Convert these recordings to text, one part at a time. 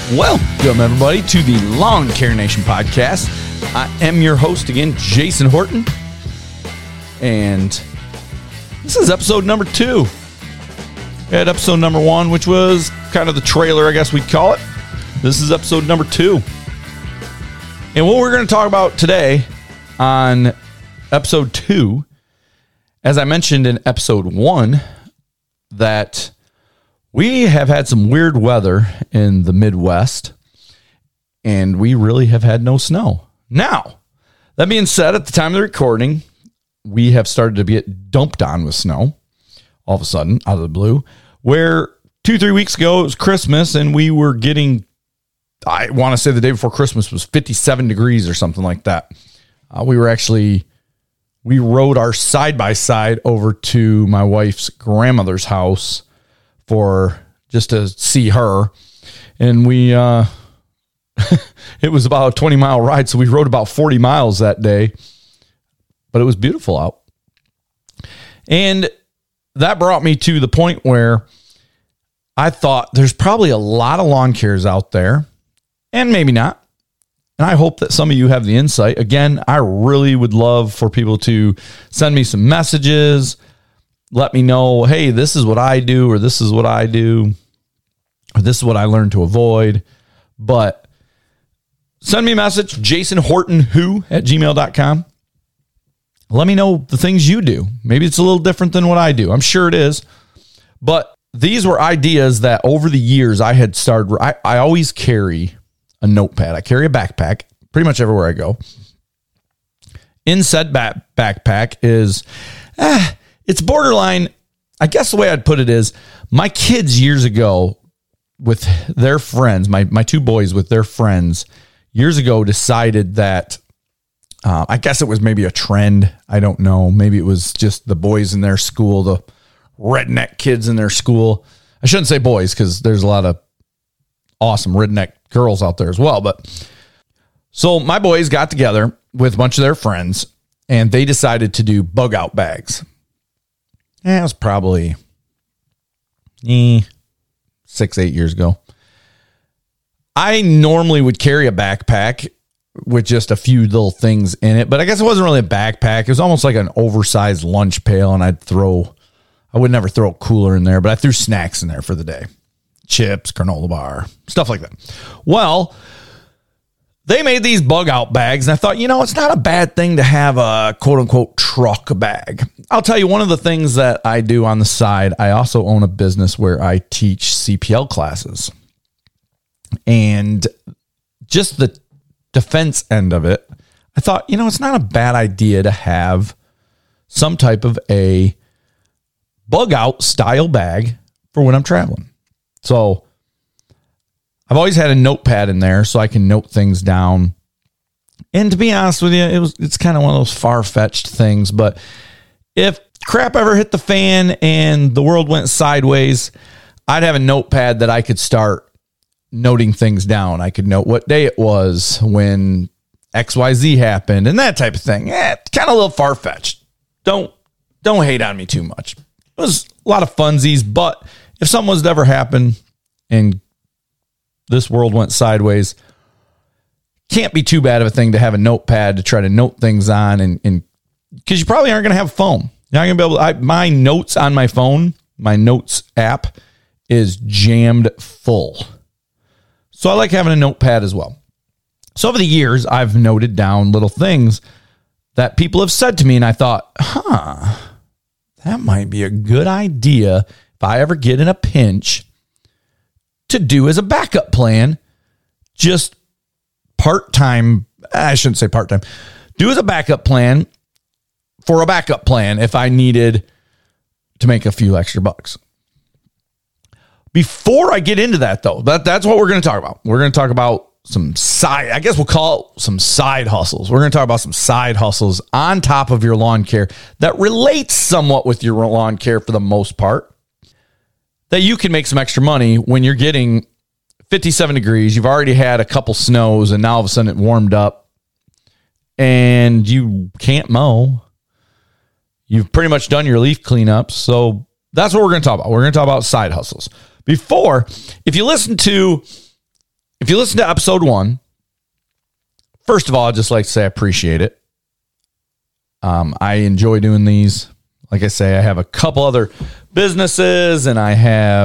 Welcome, everybody, to the Lawn Care Nation podcast. I am your host again, Jason Horton, and this is episode number 2. We had episode number 1, which was kind of the trailer, I guess we'd call it. This is episode number 2. And what we're going to talk about today on episode 2, as I mentioned in episode 1, that we have had some weird weather in the Midwest, and we really have had no snow. Now, that being said, at the time of the recording, we have started to get dumped on with snow all of a sudden, out of the blue, where 2-3 weeks ago, it was Christmas, and we were getting, I want to say the day before Christmas was 57 degrees or something like that. We rode our side-by-side over to my wife's grandmother's house for just to see her. And we, it was about a 20-mile ride. So we rode about 40 miles that day, but it was beautiful out. And that brought me to the point where I thought there's probably a lot of lawn cares out there, and maybe not. And I hope that some of you have the insight. Again, I really would love for people to send me some messages. Let me know, hey, this is what I do, or this is what I do, or this is what I learned to avoid. But send me a message, jasonhortonwho@gmail.com. Let me know the things you do. Maybe it's a little different than what I do. I'm sure it is. But these were ideas that over the years I had started. I always carry a notepad. I carry a backpack pretty much everywhere I go. In said backpack is, it's borderline. I guess the way I'd put it is my kids years ago with their friends, my 2 boys with their friends years ago decided that, I guess it was maybe a trend. I don't know. Maybe it was just the boys in their school, the redneck kids in their school. I shouldn't say boys because there's a lot of awesome redneck girls out there as well. But so my boys got together with a bunch of their friends and they decided to do bug out bags. It was probably 6-8 years ago. I normally would carry a backpack with just a few little things in it, but I guess it wasn't really a backpack. It was almost like an oversized lunch pail, and I would never throw a cooler in there, but I threw snacks in there for the day. Chips, granola bar, stuff like that. Well, they made these bug out bags, and I thought, it's not a bad thing to have a quote unquote truck bag. I'll tell you, one of the things that I do on the side, I also own a business where I teach CPL classes. And just the defense end of it, I thought, it's not a bad idea to have some type of a bug out style bag for when I'm traveling. So I've always had a notepad in there so I can note things down. And to be honest with you, it's kind of one of those far-fetched things. But if crap ever hit the fan and the world went sideways, I'd have a notepad that I could start noting things down. I could note what day it was when XYZ happened and that type of thing. It's kind of a little far-fetched. Don't hate on me too much. It was a lot of funsies, but if something was to ever happen and this world went sideways, can't be too bad of a thing to have a notepad to try to note things on, and because you probably aren't going to have a phone. You're not going to be able to, my notes on my phone, my notes app is jammed full. So I like having a notepad as well. So over the years, I've noted down little things that people have said to me, and I thought, that might be a good idea if I ever get in a pinch to do as a backup plan, just part-time. I shouldn't say part-time. Do as a backup plan for a backup plan if I needed to make a few extra bucks. Before I get into that, though, that's what we're going to talk about. We're going to talk about some side, I guess we'll call it some side hustles. We're going to talk about some side hustles on top of your lawn care that relates somewhat with your lawn care for the most part, that you can make some extra money when you're getting 57 degrees. You've already had a couple snows and now all of a sudden it warmed up and you can't mow. You've pretty much done your leaf cleanups. So that's what we're going to talk about. We're going to talk about side hustles. Before, if you listen to if you listen to episode 1, first of all, I'd just like to say I appreciate it. I enjoy doing these. Like I say, I have a couple other businesses, and I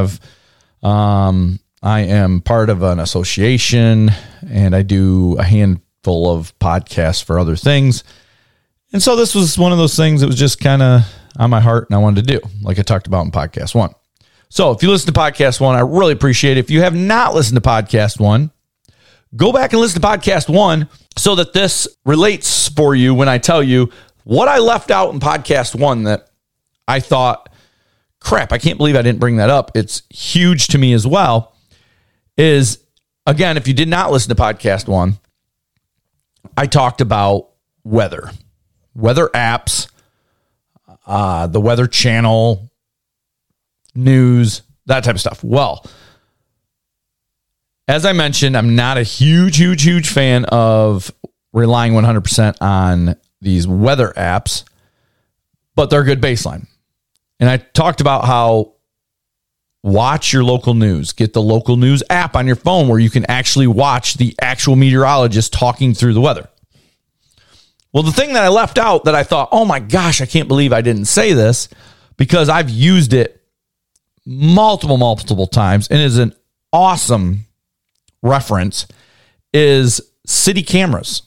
am part of an association, and I do a handful of podcasts for other things. And so this was one of those things that was just kind of on my heart and I wanted to do, like I talked about in podcast 1. So if you listen to podcast 1, I really appreciate it. If you have not listened to podcast 1, go back and listen to podcast 1 so that this relates for you when I tell you what I left out in podcast 1 that I thought, crap, I can't believe I didn't bring that up. It's huge to me as well. Is, again, if you did not listen to podcast 1, I talked about weather apps, the Weather Channel, news, that type of stuff. Well, as I mentioned, I'm not a huge fan of relying 100% on these weather apps, but they're a good baseline. And I talked about how watch your local news. Get the local news app on your phone where you can actually watch the actual meteorologist talking through the weather. Well, the thing that I left out that I thought, oh my gosh, I can't believe I didn't say this, because I've used it multiple times and is an awesome reference, is city cameras.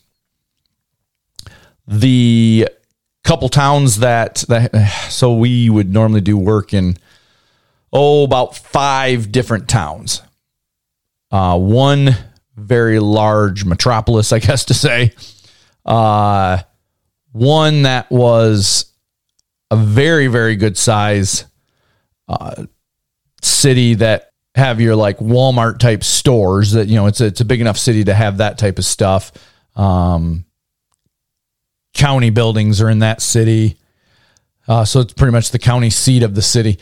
The couple towns that so we would normally do work in about 5 different towns. One very large metropolis, I guess to say. One that was a very good size city that have your like Walmart type stores that, it's a big enough city to have that type of stuff. County buildings are in that city. So it's pretty much the county seat of the city.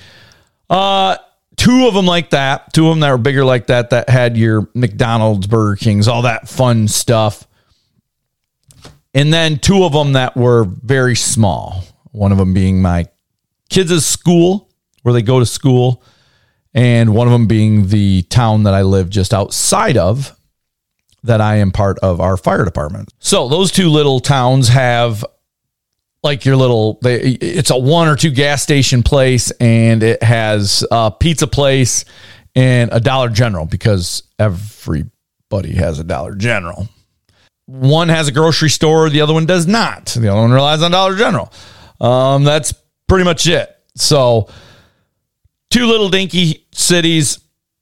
2 of them like that. 2 of them that were bigger like that had your McDonald's, Burger Kings, all that fun stuff. And then 2 of them that were very small. One of them being my kids' school, where they go to school. And one of them being the town that I live just outside of, that I am part of our fire department. So those 2 little towns have like your little, it's a 1 or 2 gas station place, and it has a pizza place and a Dollar General, because everybody has a Dollar General. One has a grocery store, the other one does not. The other one relies on Dollar General. That's pretty much it. So 2 little dinky cities,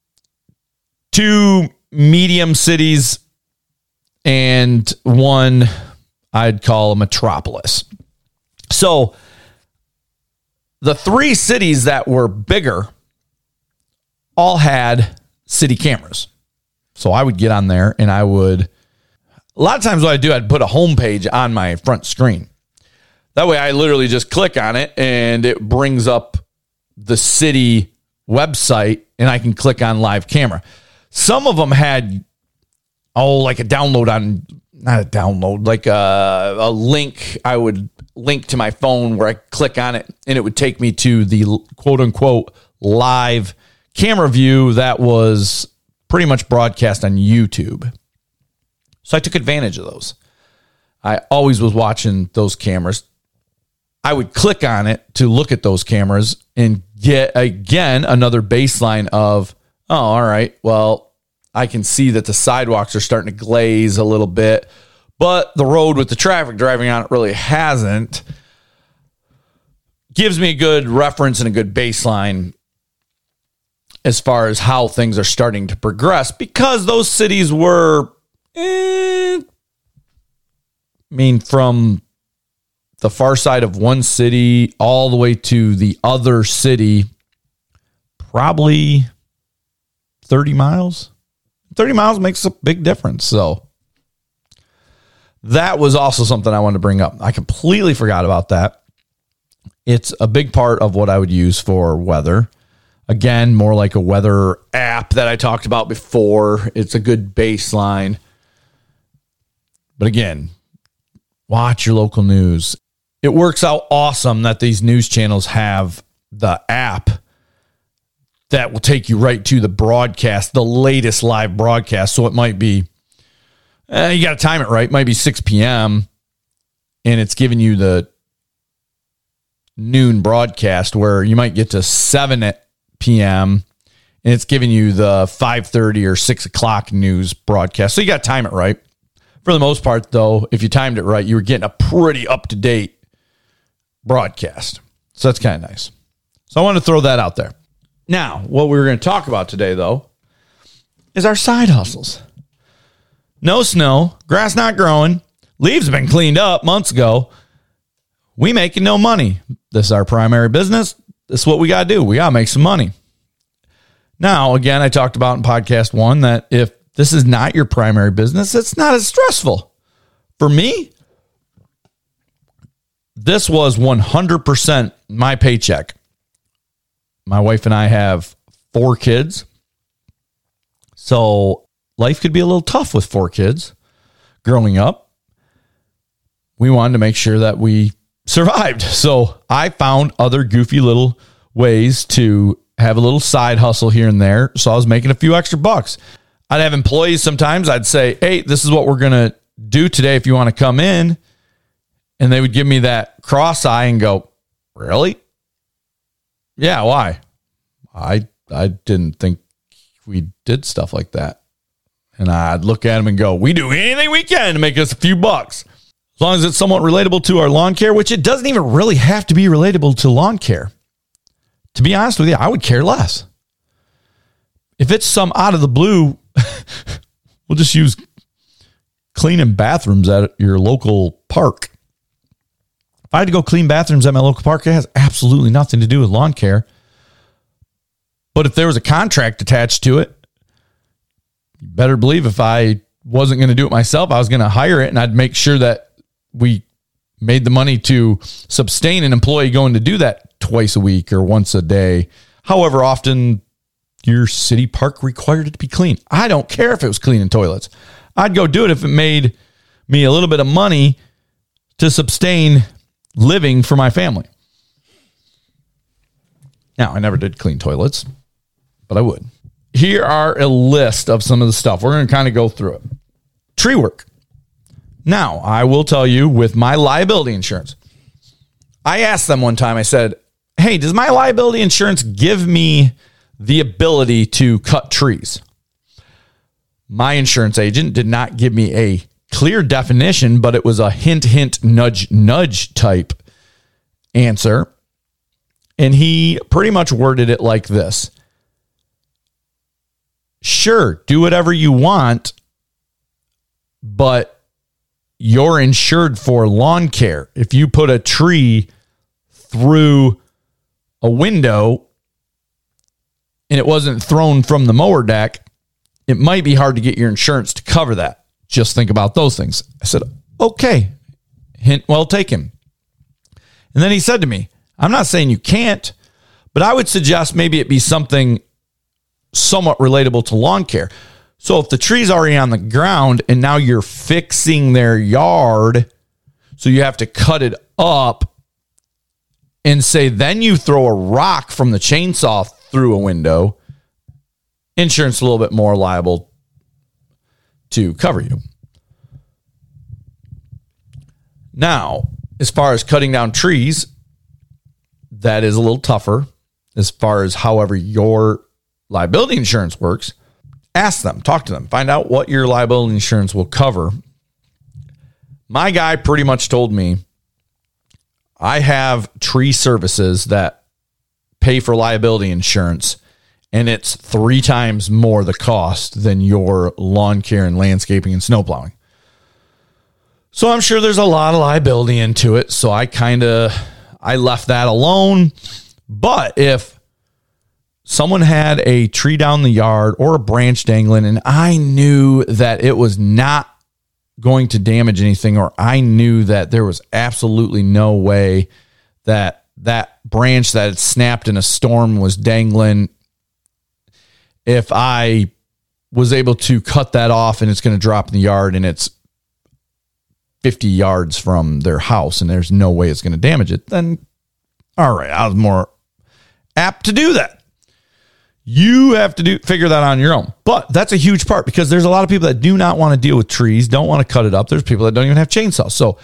2 medium cities, and 1 I'd call a metropolis. So the 3 cities that were bigger all had city cameras. So I would get on there and a lot of times what I do, I'd put a homepage on my front screen. That way I literally just click on it and it brings up the city website and I can click on live camera. Some of them had, like a download on, not a download, like a link. I would link to my phone where I click on it and it would take me to the quote unquote live camera view that was pretty much broadcast on YouTube. So I took advantage of those. I always was watching those cameras. I would click on it to look at those cameras and get, again, another baseline of, all right, well, I can see that the sidewalks are starting to glaze a little bit, but the road with the traffic driving on it really hasn't. Gives me a good reference and a good baseline as far as how things are starting to progress, because those cities were, from the far side of one city all the way to the other city, probably 30 miles. 30 miles makes a big difference. So that was also something I wanted to bring up. I completely forgot about that. It's a big part of what I would use for weather. Again, more like a weather app that I talked about before. It's a good baseline. But again, watch your local news. It works out awesome that these news channels have the app that will take you right to the broadcast, the latest live broadcast. So it might be, you got to time it right. It might be 6 p.m. and it's giving you the noon broadcast, where you might get to 7 p.m. and it's giving you the 5:30 or 6 o'clock news broadcast. So you got to time it right. For the most part, though, if you timed it right, you were getting a pretty up-to-date broadcast. So that's kind of nice. So I want to throw that out there. Now, what we're going to talk about today, though, is our side hustles. No snow, grass not growing, leaves have been cleaned up months ago. We making no money. This is our primary business. This is what we got to do. We got to make some money. Now, again, I talked about in podcast 1 that if this is not your primary business, it's not as stressful. For me, this was 100% my paycheck. My wife and I have 4 kids. So life could be a little tough with 4 kids growing up. We wanted to make sure that we survived. So I found other goofy little ways to have a little side hustle here and there. So I was making a few extra bucks. I'd have employees sometimes. I'd say, hey, this is what we're going to do today if you want to come in. And they would give me that cross eye and go, really? Yeah, why? I didn't think we did stuff like that. And I'd look at them and go, we do anything we can to make us a few bucks. As long as it's somewhat relatable to our lawn care, which it doesn't even really have to be relatable to lawn care. To be honest with you, I would care less. If it's some out of the blue, we'll just use cleaning bathrooms at your local park. If I had to go clean bathrooms at my local park, it has absolutely nothing to do with lawn care. But if there was a contract attached to it, you better believe if I wasn't going to do it myself, I was going to hire it, and I'd make sure that we made the money to sustain an employee going to do that twice a week or once a day. However often your city park required it to be clean. I don't care if it was cleaning toilets. I'd go do it if it made me a little bit of money to sustain living for my family. Now, I never did clean toilets, but I would. Here are a list of some of the stuff. We're going to kind of go through it. Tree work. Now, I will tell you, with my liability insurance, I asked them one time, I said, hey, does my liability insurance give me the ability to cut trees? My insurance agent did not give me a clear definition, but it was a hint, hint, nudge, nudge type answer. And he pretty much worded it like this. Sure, do whatever you want, but you're insured for lawn care. If you put a tree through a window and it wasn't thrown from the mower deck, it might be hard to get your insurance to cover that. Just think about those things. I said, okay, hint well taken. And then he said to me, I'm not saying you can't, but I would suggest maybe it be something somewhat relatable to lawn care. So if the tree's already on the ground and now you're fixing their yard, so you have to cut it up and say, then you throw a rock from the chainsaw through a window, insurance is a little bit more liable to cover you. Now, as far as cutting down trees, that is a little tougher as far as however your liability insurance works. Ask them, talk to them, find out what your liability insurance will cover. My guy pretty much told me I have tree services that pay for liability insurance, and it's 3 times more the cost than your lawn care and landscaping and snow plowing. So I'm sure there's a lot of liability into it. So I left that alone. But if someone had a tree down the yard or a branch dangling, and I knew that it was not going to damage anything, or I knew that there was absolutely no way that that branch that had snapped in a storm was dangling, if I was able to cut that off and it's going to drop in the yard and it's 50 yards from their house and there's no way it's going to damage it, then all right, I was more apt to do that. You have to figure that on your own. But that's a huge part because there's a lot of people that do not want to deal with trees, don't want to cut it up. There's people that don't even have chainsaws. So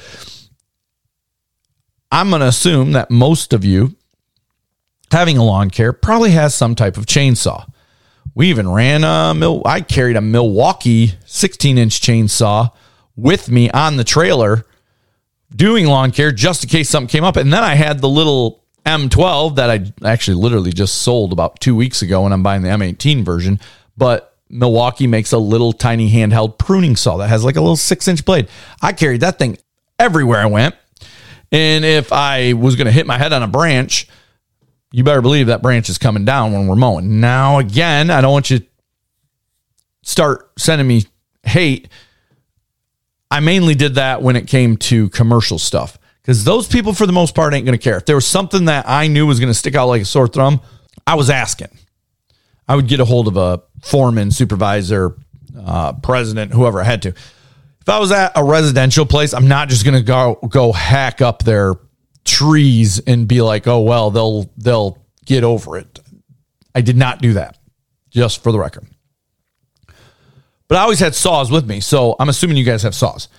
I'm going to assume that most of you having a lawn care probably has some type of chainsaw. We even I carried a Milwaukee 16-inch chainsaw with me on the trailer doing lawn care just in case something came up. And then I had the little M12 that I actually literally just sold about 2 weeks ago, and I'm buying the M18 version. But Milwaukee makes a little tiny handheld pruning saw that has like a little 6-inch blade. I carried that thing everywhere I went. And if I was going to hit my head on a branch, you better believe that branch is coming down when we're mowing. Now, again, I don't want you to start sending me hate. I mainly did that when it came to commercial stuff because those people, for the most part, ain't going to care. If there was something that I knew was going to stick out like a sore thumb, I was asking. I would get a hold of a foreman, supervisor, president, whoever I had to. If I was at a residential place, I'm not just going to go hack up their trees and be like, oh, well, they'll get over it. I did not do that, just for the record. But I always had saws with me, so I'm assuming you guys have saws.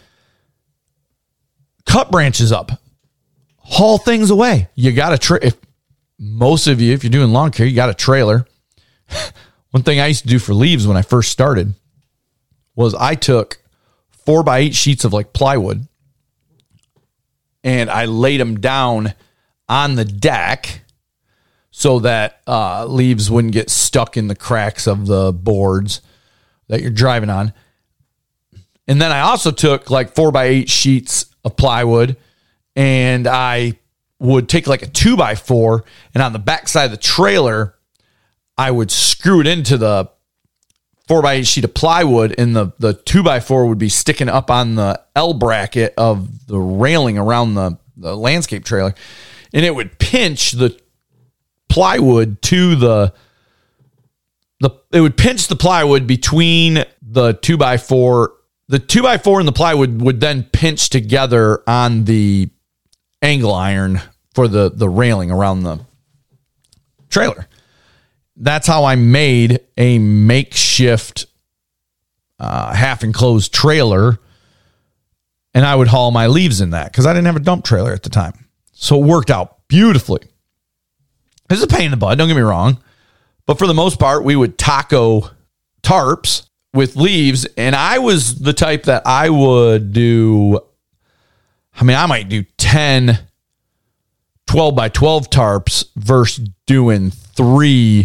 Cut branches up. Haul things away. You got if most of you, if you're doing lawn care, you got a trailer. One thing I used to do for leaves when I first started was I took 4x8 sheets of like plywood and I laid them down on the deck so that leaves wouldn't get stuck in the cracks of the boards that you're driving on. And then I also took like 4x8 sheets of plywood and I would take like a 2x4 and on the back side of the trailer, I would screw it into the 4x8 sheet of plywood and the 2x4 would be sticking up on the L bracket of the railing around the landscape trailer. And it would pinch the plywood to it would pinch the plywood between the 2x4. The 2x4 and the plywood would then pinch together on the angle iron for the railing around the trailer. That's how I made a makeshift half enclosed trailer. And I would haul my leaves in that because I didn't have a dump trailer at the time. So it worked out beautifully. This is a pain in the butt, don't get me wrong. But for the most part, we would taco tarps with leaves. And I was the type that I would do, I might do 10 12 by 12 tarps versus doing 3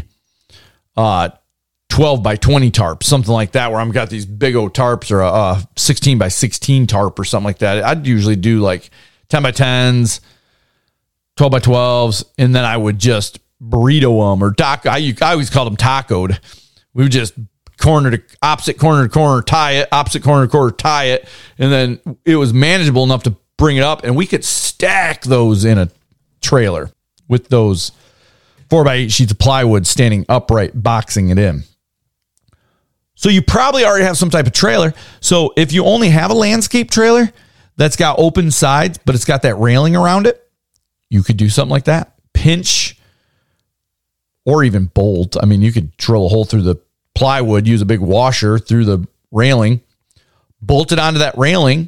12 by 20 tarps, something like that, where I've got these big old tarps or a 16 by 16 tarp or something like that. I'd usually do like 10 by 10s, 12 by 12s, and then I would just burrito them or taco. I always called them tacoed. We would just opposite corner to corner, tie it, opposite corner to corner, tie it. And then it was manageable enough to bring it up and we could stack those in a trailer with those 4x8 sheets of plywood standing upright, boxing it in. So you probably already have some type of trailer. So if you only have a landscape trailer that's got open sides, but it's got that railing around it, you could do something like that. Pinch or even bolt. You could drill a hole through the plywood, use a big washer through the railing, bolt it onto that railing,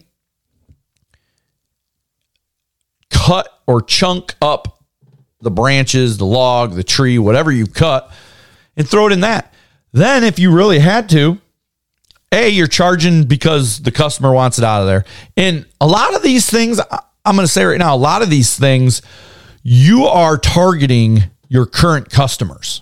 cut or chunk up the branches, the log, the tree, whatever you cut, and throw it in that. Then if you really had to, you're charging because the customer wants it out of there. And a lot of these things, I'm going to say right now, a lot of these things, you are targeting your current customers.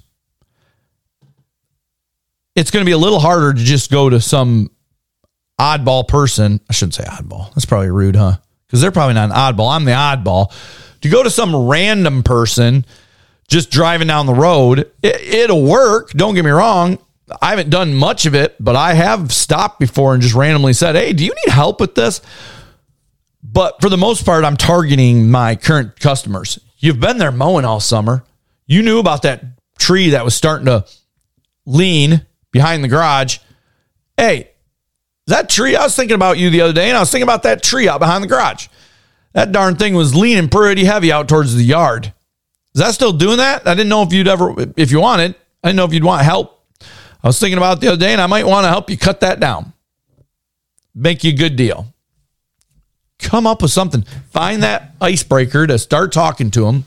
It's going to be a little harder to just go to some oddball person. I shouldn't say oddball. That's probably rude, huh? Because they're probably not an oddball. I'm the oddball. To go to some random person just driving down the road, it'll work. Don't get me wrong. I haven't done much of it, but I have stopped before and just randomly said, hey, do you need help with this? But for the most part, I'm targeting my current customers. You've been there mowing all summer. You knew about that tree that was starting to lean behind the garage. Hey, that tree, I was thinking about you the other day, and I was thinking about that tree out behind the garage. That darn thing was leaning pretty heavy out towards the yard. Is that still doing that? I didn't know if you wanted. I didn't know if you'd want help. I was thinking about it the other day, and I might want to help you cut that down. Make you a good deal. Come up with something. Find that icebreaker to start talking to them.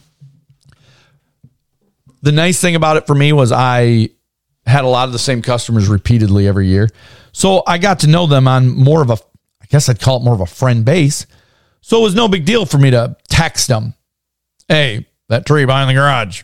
The nice thing about it for me was I had a lot of the same customers repeatedly every year. So I got to know them on more of a, I guess I'd call it more of a friend base. So it was no big deal for me to text them. Hey, that tree behind the garage.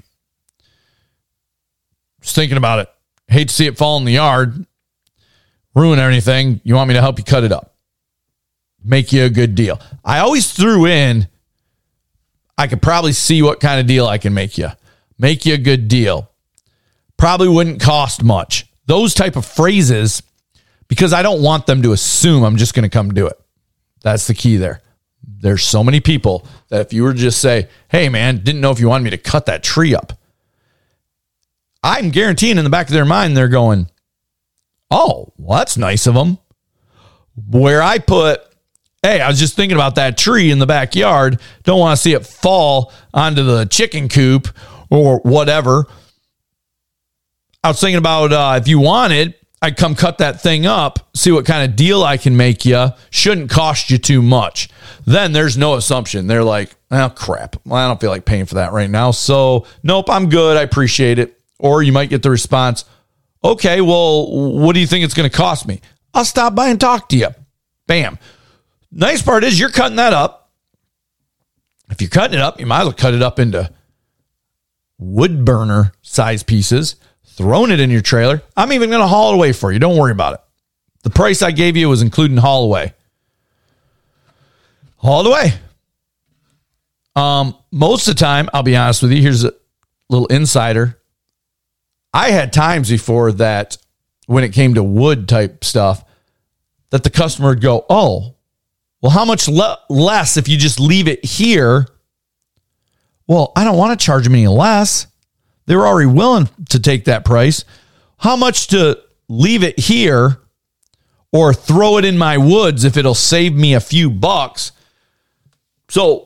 Just thinking about it. Hate to see it fall in the yard. Ruin anything. You want me to help you cut it up? Make you a good deal. I always threw in, I could probably see what kind of deal I can make you. Make you a good deal. Probably wouldn't cost much. Those type of phrases, because I don't want them to assume I'm just going to come do it. That's the key there. There's so many people that if you were to just say, hey man, didn't know if you wanted me to cut that tree up. I'm guaranteeing in the back of their mind, they're going, oh, well, that's nice of them. Where I put, hey, I was just thinking about that tree in the backyard. Don't want to see it fall onto the chicken coop or whatever. I was thinking about if you wanted, I'd come cut that thing up, see what kind of deal I can make you. Shouldn't cost you too much. Then there's no assumption. They're like, oh, crap. Well, I don't feel like paying for that right now. So, nope, I'm good. I appreciate it. Or you might get the response, okay, well, what do you think it's going to cost me? I'll stop by and talk to you. Bam. Nice part is you're cutting that up. If you're cutting it up, you might as well cut it up into wood burner size pieces, throwing it in your trailer. I'm even going to haul it away for you. Don't worry about it. The price I gave you was including haul away. Haul it away. Most of the time, I'll be honest with you, here's a little insider. I had times before that when it came to wood type stuff that the customer would go, oh, well, how much less if you just leave it here? Well, I don't want to charge them any less. They were already willing to take that price. How much to leave it here or throw it in my woods if it'll save me a few bucks? So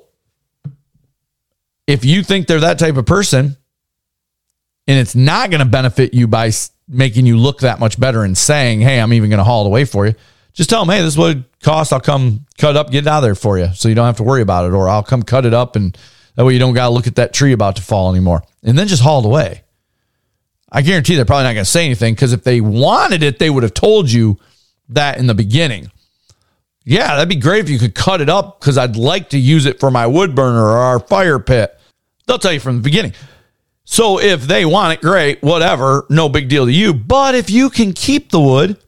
if you think they're that type of person and it's not going to benefit you by making you look that much better and saying, hey, I'm even going to haul it away for you, just tell them, hey, this is what it costs. I'll come cut it up, get it out of there for you so you don't have to worry about it. Or I'll come cut it up and that way you don't got to look at that tree about to fall anymore. And then just haul it away. I guarantee they're probably not going to say anything because if they wanted it, they would have told you that in the beginning. Yeah, that'd be great if you could cut it up because I'd like to use it for my wood burner or our fire pit. They'll tell you from the beginning. So if they want it, great, whatever, no big deal to you. But if you can keep the wood,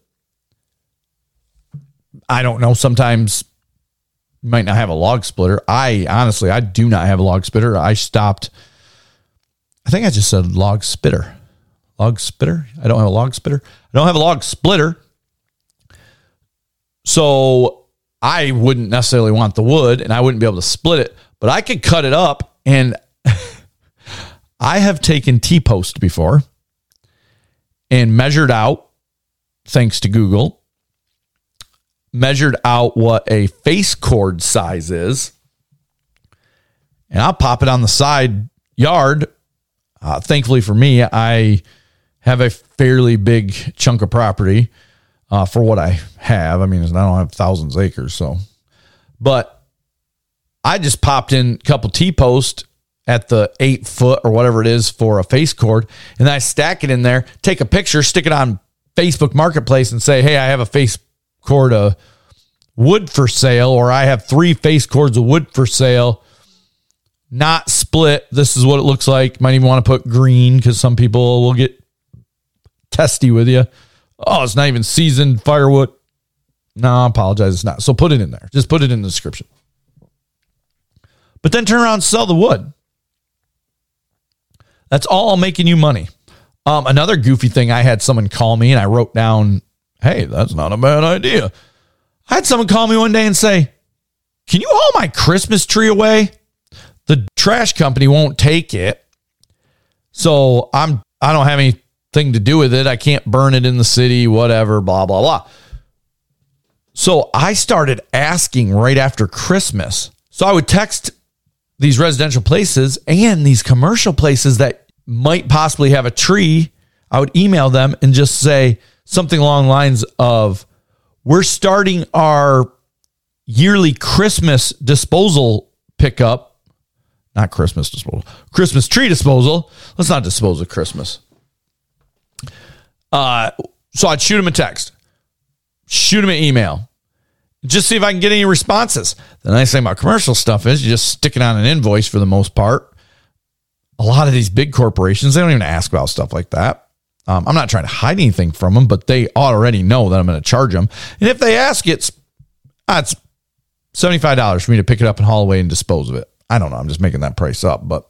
I don't know, sometimes you might not have a log splitter. I do not have a log splitter. I think I just said log spitter. Log spitter? I don't have a log spitter. I don't have a log splitter. So I wouldn't necessarily want the wood and I wouldn't be able to split it, but I could cut it up. And I have taken T-post before and measured out, thanks to Google, measured out what a face cord size is. And I'll pop it on the side yard. Thankfully for me, I have a fairly big chunk of property for what I have. I mean, I don't have thousands of acres, so. But I just popped in a couple T-posts at the 8 foot or whatever it is for a face cord, and then I stack it in there, take a picture, stick it on Facebook Marketplace and say, hey, I have a face cord of wood for sale, or I have 3 face cords of wood for sale, not split. This is what it looks like. Might even want to put green because some people will get testy with you. Oh, it's not even seasoned firewood. No, I apologize. It's not. So put it in there. Just put it in the description. But then turn around and sell the wood. That's all making you money. Another goofy thing, I had someone call me and I wrote down, hey, that's not a bad idea. I had someone call me one day and say, can you haul my Christmas tree away? The trash company won't take it. So I don't have anything to do with it. I can't burn it in the city, whatever, blah, blah, blah. So I started asking right after Christmas. So I would text these residential places and these commercial places that might possibly have a tree. I would email them and just say something along the lines of, we're starting our yearly Christmas disposal pickup. Not Christmas disposal. Christmas tree disposal. Let's not dispose of Christmas. So I'd shoot them a text. Shoot them an email. Just see if I can get any responses. The nice thing about commercial stuff is you just stick it on an invoice for the most part. A lot of these big corporations, they don't even ask about stuff like that. I'm not trying to hide anything from them, but they already know that I'm going to charge them. And if they ask, it's $75 for me to pick it up and haul away and dispose of it. I don't know. I'm just making that price up, but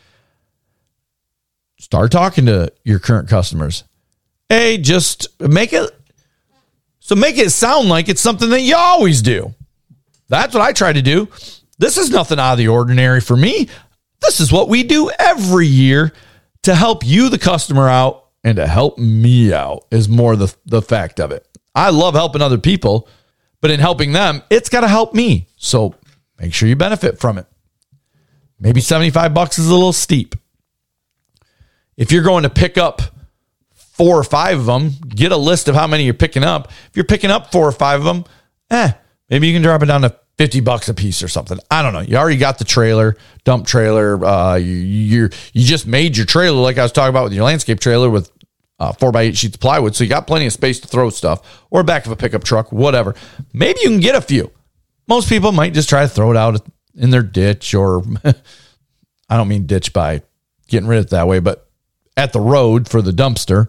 start talking to your current customers. Hey, just make it sound like it's something that you always do. That's what I try to do. This is nothing out of the ordinary for me. This is what we do every year to help you, the customer, out and to help me out is more the fact of it. I love helping other people, but in helping them, it's got to help me. So make sure you benefit from it. Maybe $75 is a little steep. If you're going to pick up 4 or 5 of them, get a list of how many you're picking up. If you're picking up 4 or 5 of them, maybe you can drop it down to $50 a piece or something. I don't know. You already got the trailer, dump trailer. You just made your trailer like I was talking about with your landscape trailer with 4x8 sheets of plywood. So you got plenty of space to throw stuff, or back of a pickup truck, whatever. Maybe you can get a few. Most people might just try to throw it out in their ditch, or I don't mean ditch by getting rid of it that way, but at the road for the dumpster.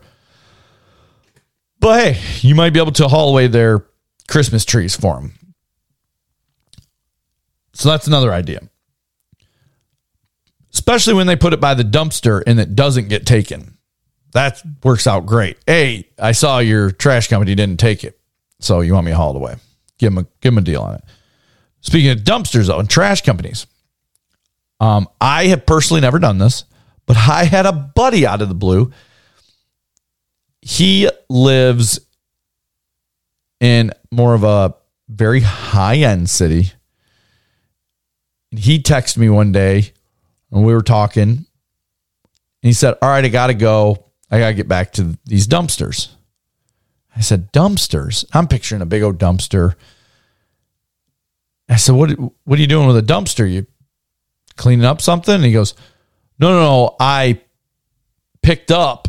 But hey, you might be able to haul away their Christmas trees for them. So that's another idea. Especially when they put it by the dumpster and it doesn't get taken. That works out great. Hey, I saw your trash company didn't take it, so you want me to haul it away. Give them a deal on it. Speaking of dumpsters, though, and trash companies, I have personally never done this, but I had a buddy out of the blue. He lives in more of a very high-end city. He texted me one day and we were talking, and he said, all right, I got to go. I got to get back to these dumpsters. I said, dumpsters? I'm picturing a big old dumpster. I said, what are you doing with a dumpster? You cleaning up something? And he goes, no. I picked up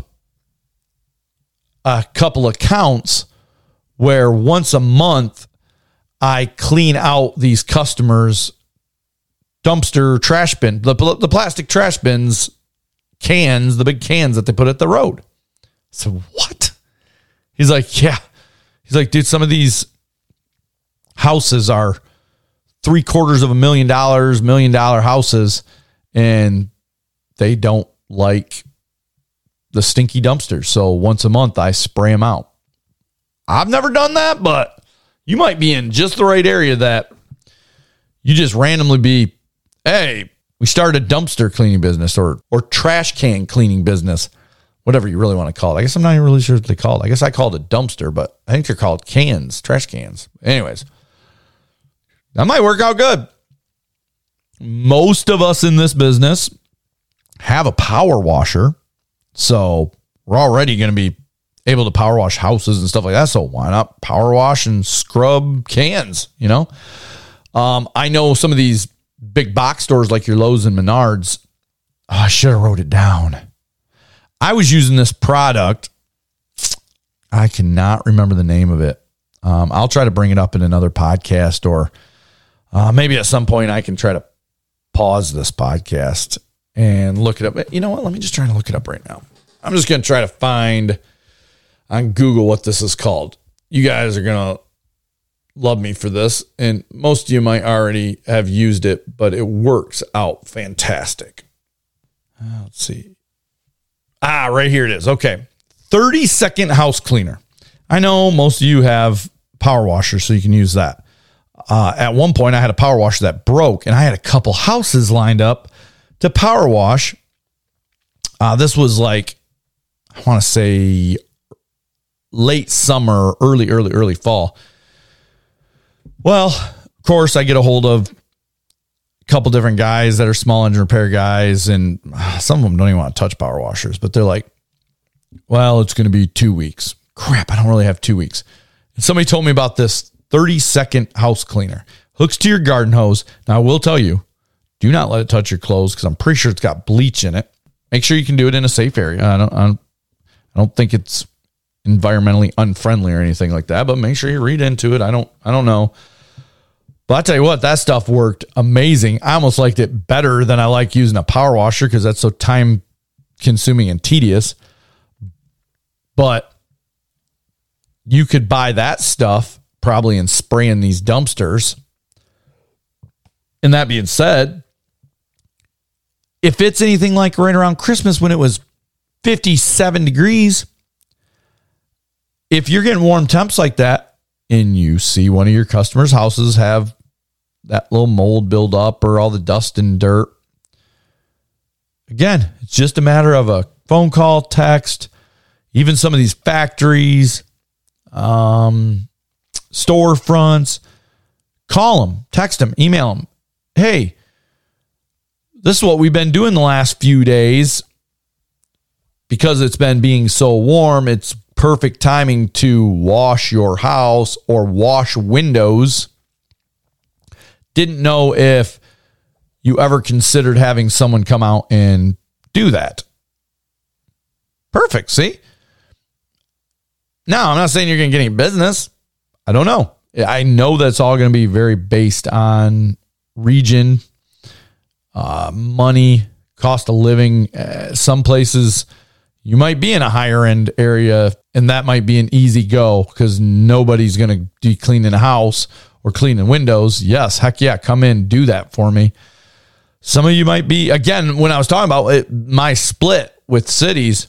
a couple of counts where once a month I clean out these customers' dumpster trash bin, the plastic trash bins, cans, the big cans that they put at the road. So what? He's like, yeah. He's like, dude, some of these houses are $750,000, $1 million houses, and they don't like the stinky dumpsters. So once a month I spray them out. I've never done that, but you might be in just the right area that you just randomly be, hey, we started a dumpster cleaning business or trash can cleaning business, whatever you really want to call it. I guess I'm not even really sure what they call it. I guess I called it dumpster, but I think they're called cans, trash cans. Anyways, that might work out good. Most of us in this business have a power washer, so we're already going to be able to power wash houses and stuff like that. So why not power wash and scrub cans, you know? I know some of these big box stores like your Lowe's and Menards. Oh, I should have wrote it down. I was using this product. I cannot remember the name of it. I'll try to bring it up in another podcast, or maybe at some point I can try to pause this podcast and look it up. You know what? Let me just try to look it up right now. I'm just going to try to find on Google what this is called. You guys are going to love me for this, and most of you might already have used it, but it works out fantastic. Let's see. Right here it is. Okay. 30-second house cleaner. I know most of you have power washers, so you can use that. At one point, I had a power washer that broke, and I had a couple houses lined up to power wash. This was like, I want to say late summer, early fall. Well, of course, I get a hold of a couple different guys that are small engine repair guys, and some of them don't even want to touch power washers, but they're like, Well, it's going to be 2 weeks. Crap, I don't really have 2 weeks. And somebody told me about this 30-second house cleaner. Hooks to your garden hose. Now, I will tell you, do not let it touch your clothes because I'm pretty sure it's got bleach in it. Make sure you can do it in a safe area. I don't think it's environmentally unfriendly or anything like that, but make sure you read into it. I don't know. But I tell you what, that stuff worked amazing. I almost liked it better than I like using a power washer because that's so time consuming and tedious. But you could buy that stuff probably and spray in these dumpsters. And that being said, if it's anything like right around Christmas when it was 57 degrees, if you're getting warm temps like that and you see one of your customers' houses have that little mold build up or all the dust and dirt, again, it's just a matter of a phone call, text, even some of these factories, storefronts, call them, text them, email them. Hey, this is what we've been doing the last few days because it's been being so warm. It's perfect timing to wash your house or wash windows. Didn't know if you ever considered having someone come out and do that. Perfect. See? Now, I'm not saying you're going to get any business. I don't know. I know that's all going to be very based on region, money, cost of living. Some places you might be in a higher end area and that might be an easy go because nobody's going to be cleaning a house or cleaning windows. Yes, heck yeah, come in, do that for me. Some of you might be, again, when I was talking about it, my split with cities,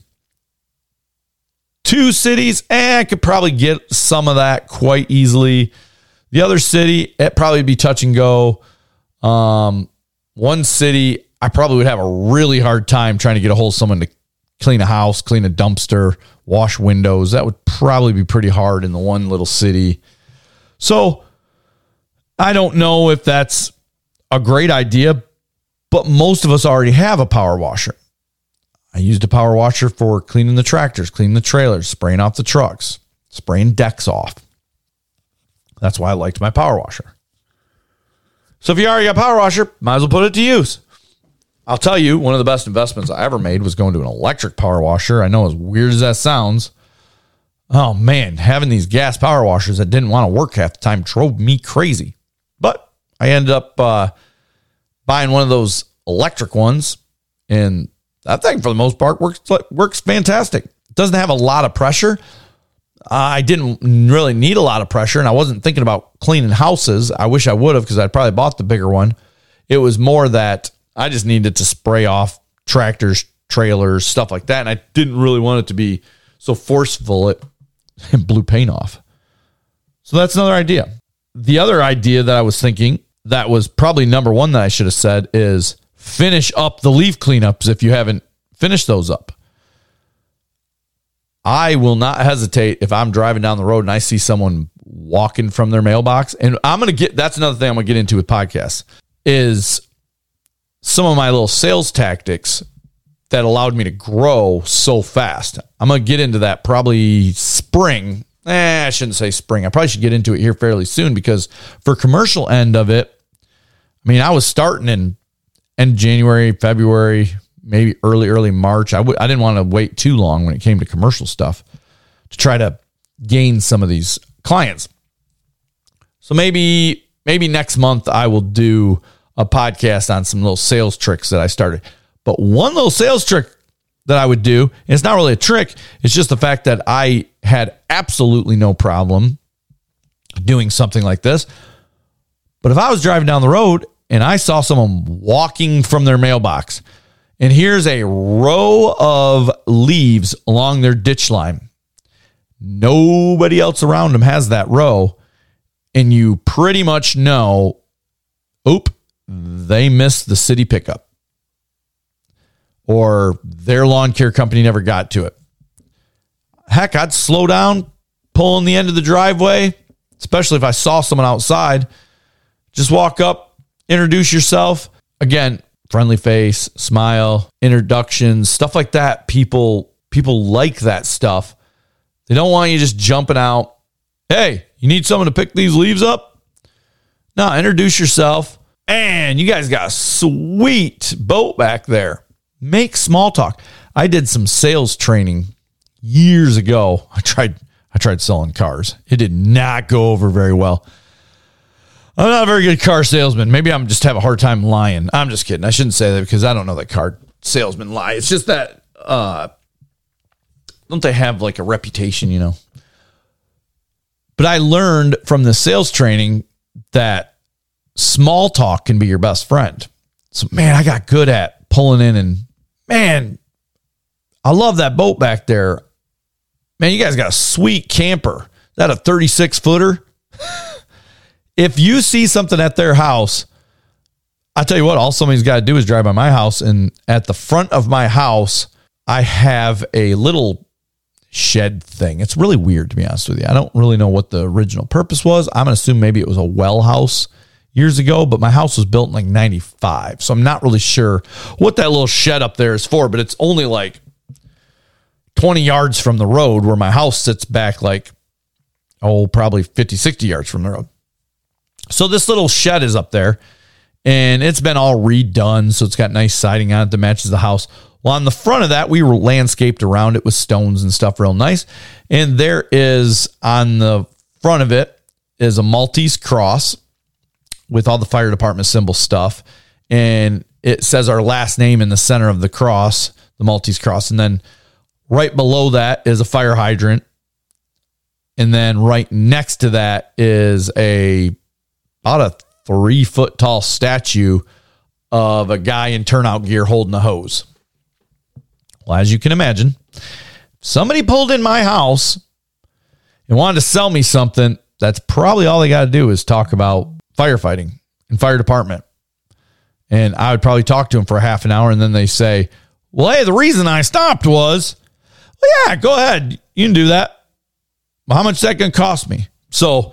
2 cities, I could probably get some of that quite easily. The other city, it probably be touch and go. One city, I probably would have a really hard time trying to get a hold of someone to clean a house, clean a dumpster, wash windows. That would probably be pretty hard in the one little city. So I don't know if that's a great idea, but most of us already have a power washer. I used a power washer for cleaning the tractors, cleaning the trailers, spraying off the trucks, spraying decks off. That's why I liked my power washer. So if you already got a power washer, might as well put it to use. I'll tell you, one of the best investments I ever made was going to an electric power washer. I know as weird as that sounds. Oh man, having these gas power washers that didn't want to work half the time drove me crazy. But I ended up buying one of those electric ones, and that thing for the most part works fantastic. It doesn't have a lot of pressure. I didn't really need a lot of pressure, and I wasn't thinking about cleaning houses. I wish I would have because I'd probably bought the bigger one. It was more that I just needed to spray off tractors, trailers, stuff like that, and I didn't really want it to be so forceful it blew paint off. So that's another idea. The other idea that I was thinking that was probably number one that I should have said is finish up the leaf cleanups if you haven't finished those up. I will not hesitate if I'm driving down the road and I see someone walking from their mailbox. And that's another thing I'm going to get into with podcasts is some of my little sales tactics that allowed me to grow so fast. I'm going to get into that probably spring. I shouldn't say spring. I probably should get into it here fairly soon because for commercial end of it, I mean, I was starting in end January, February, maybe early March. I didn't want to wait too long when it came to commercial stuff to try to gain some of these clients. So maybe next month I will do a podcast on some little sales tricks that I started. But one little sales trick that I would do, and it's not really a trick, it's just the fact that I had absolutely no problem doing something like this. But if I was driving down the road and I saw someone walking from their mailbox, and here's a row of leaves along their ditch line, nobody else around them has that row, and you pretty much know, they missed the city pickup, or their lawn care company never got to it. Heck, I'd slow down, pull in the end of the driveway, especially if I saw someone outside. Just walk up, introduce yourself. Again, friendly face, smile, introductions, stuff like that. People People like that stuff. They don't want you just jumping out. Hey, you need someone to pick these leaves up? No, introduce yourself. And you guys got a sweet boat back there. Make small talk. I did some sales training years ago. I tried selling cars. It did not go over very well. I'm not a very good car salesman. Maybe I'm just have a hard time lying. I'm just kidding. I shouldn't say that because I don't know that car salesmen lie. It's just that don't they have like a reputation, you know? But I learned from the sales training that small talk can be your best friend. So, man, I got good at pulling in and, man, I love that boat back there. Man, you guys got a sweet camper. Is that a 36-footer? If you see something at their house, I tell you what, all somebody's got to do is drive by my house. And at the front of my house, I have a little shed thing. It's really weird, to be honest with you. I don't really know what the original purpose was. I'm going to assume maybe it was a well house years ago, but my house was built in like 95. So I'm not really sure what that little shed up there is for, but it's only like 20 yards from the road where my house sits back like, probably 50, 60 yards from the road. So this little shed is up there and it's been all redone. So it's got nice siding on it that matches the house. Well, on the front of that, we were landscaped around it with stones and stuff real nice. And there is on the front of it is a Maltese cross with all the fire department symbol stuff. And it says our last name in the center of the cross, the Maltese cross. And then right below that is a fire hydrant. And then right next to that is about a 3-foot tall statue of a guy in turnout gear holding a hose. Well, as you can imagine, somebody pulled in my house and wanted to sell me something. That's probably all they got to do is talk about firefighting and fire department. And I would probably talk to them for a half an hour. And then they say, well, hey, the reason I stopped was, well, yeah, go ahead. You can do that. Well, how much is that going to cost me? So,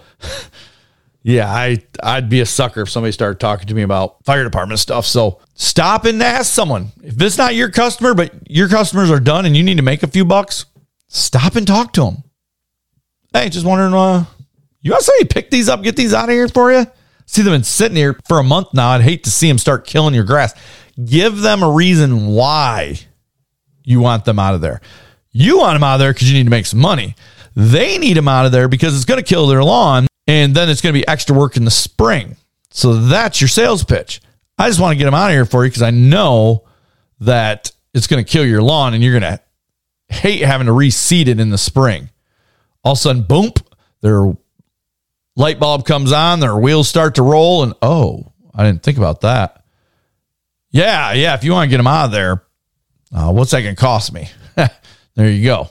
yeah, I'd be a sucker if somebody started talking to me about fire department stuff. So stop and ask someone. If it's not your customer, but your customers are done and you need to make a few bucks, stop and talk to them. Hey, just wondering, you want somebody to pick these up, get these out of here for you? See, them been sitting here for a month now. I'd hate to see them start killing your grass. Give them a reason why you want them out of there. You want them out of there because you need to make some money. They need them out of there because it's going to kill their lawn, and then it's going to be extra work in the spring. So that's your sales pitch. I just want to get them out of here for you because I know that it's going to kill your lawn, and you're going to hate having to reseed it in the spring. All of a sudden, boom, their light bulb comes on, their wheels start to roll, and I didn't think about that. Yeah, if you want to get them out of there, what's that going to cost me? There you go.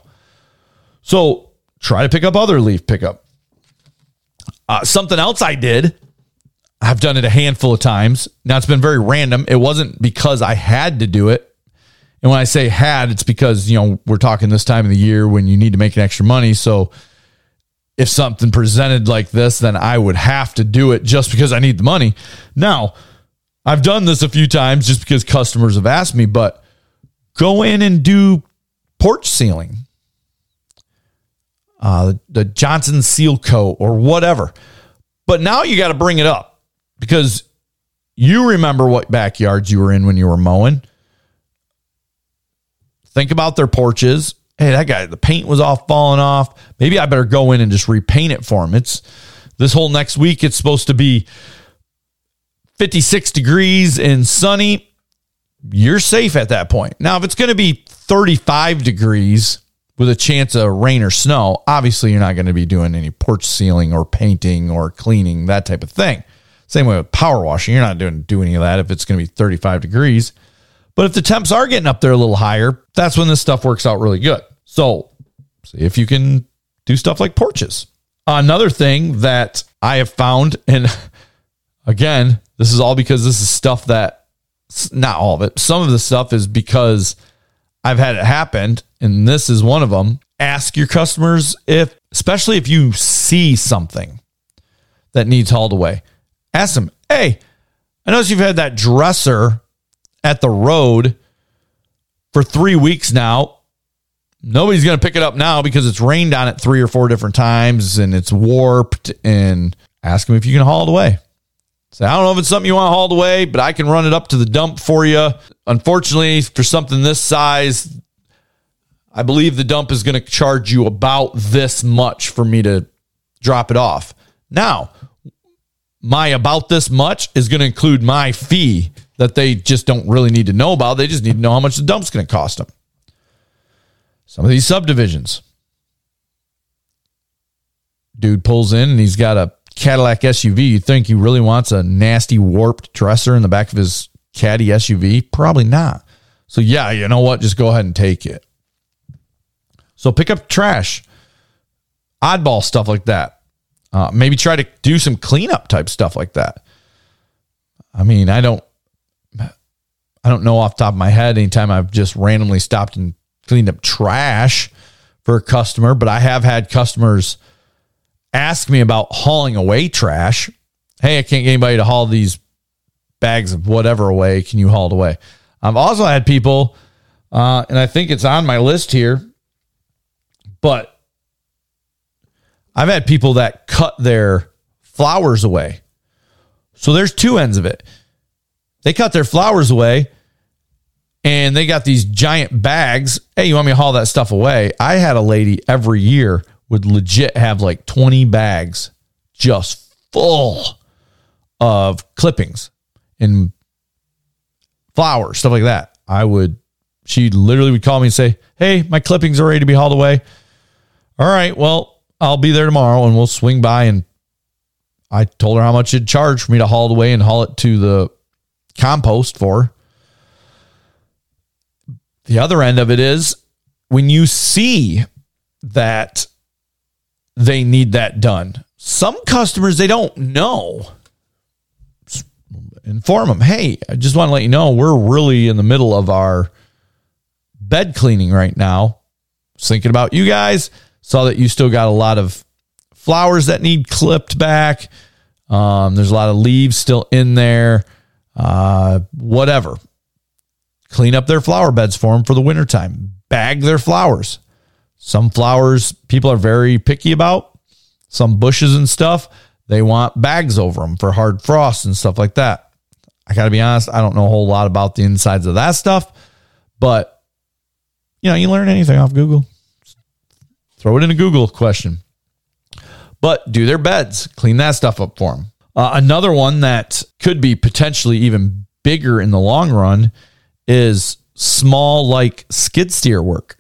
So try to pick up other leaf pickup. Something else I did, I've done it a handful of times. Now, it's been very random. It wasn't because I had to do it. And when I say had, it's because, we're talking this time of the year when you need to make an extra money. So if something presented like this, then I would have to do it just because I need the money. Now, I've done this a few times just because customers have asked me, but go in and do porch sealing, the Johnson Seal Coat or whatever. But now you got to bring it up because you remember what backyards you were in when you were mowing. Think about their porches. Hey, that guy, the paint was all falling off. Maybe I better go in and just repaint it for him. It's this whole next week. It's supposed to be 56 degrees and sunny. You're safe at that point. Now, if it's going to be 35 degrees with a chance of rain or snow, obviously you're not going to be doing any porch sealing or painting or cleaning, that type of thing. Same way with power washing. You're not doing any of that if it's going to be 35 degrees. But if the temps are getting up there a little higher, that's when this stuff works out really good. So see if you can do stuff like porches. Another thing that I have found, and again, this is all because this is stuff that, not all of it, some of the stuff is because I've had it happen, and this is one of them. Ask your customers especially if you see something that needs hauled away. Ask them, hey, I noticed you've had that dresser at the road for 3 weeks now. Nobody's going to pick it up now because it's rained on it 3 or 4 different times and it's warped. And ask them if you can haul it away. Say, I don't know if it's something you want hauled away, but I can run it up to the dump for you. Unfortunately, for something this size, I believe the dump is going to charge you about this much for me to drop it off. Now, my about this much is going to include my fee that they just don't really need to know about. They just need to know how much the dump's going to cost them. Some of these subdivisions. Dude pulls in and he's got a Cadillac SUV. You think he really wants a nasty warped dresser in the back of his Caddy SUV? Probably not. So yeah, you know what? Just go ahead and take it. So pick up trash, oddball stuff like that. Maybe try to do some cleanup type stuff like that. I mean, I don't know off the top of my head anytime I've just randomly stopped and cleaned up trash for a customer, but I have had customers ask me about hauling away trash. Hey, I can't get anybody to haul these bags of whatever away. Can you haul it away? I've also had people, and I think it's on my list here, but I've had people that cut their flowers away. So there's 2 ends of it. They cut their flowers away and they got these giant bags. Hey, you want me to haul that stuff away? I had a lady every year would legit have like 20 bags just full of clippings and flowers, stuff like that. She literally would call me and say, hey, my clippings are ready to be hauled away. All right, well, I'll be there tomorrow and we'll swing by. And I told her how much it'd charge for me to haul it away and haul it to the compost for. The other end of it is when you see that they need that done. Some customers, they don't know. Inform them, hey, I just want to let you know we're really in the middle of our bed cleaning right now. Just thinking about you guys. Saw that you still got a lot of flowers that need clipped back. There's a lot of leaves still in there. Whatever. Clean up their flower beds for them for the wintertime. Bag their flowers. Some flowers people are very picky about. Some bushes and stuff, they want bags over them for hard frost and stuff like that. I got to be honest, I don't know a whole lot about the insides of that stuff, but you learn anything off Google. Throw it in a Google question. But do their beds. Clean that stuff up for them. Another one that could be potentially even bigger in the long run is small, like skid steer work.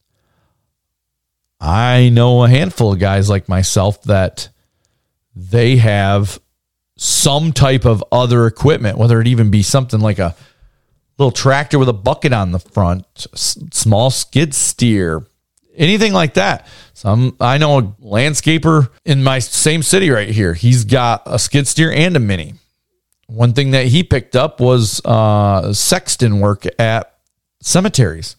I know a handful of guys like myself that they have some type of other equipment, whether it even be something like a little tractor with a bucket on the front, small skid steer, anything like that. I know a landscaper in my same city right here. He's got a skid steer and a mini. One thing that he picked up was sexton work at cemeteries.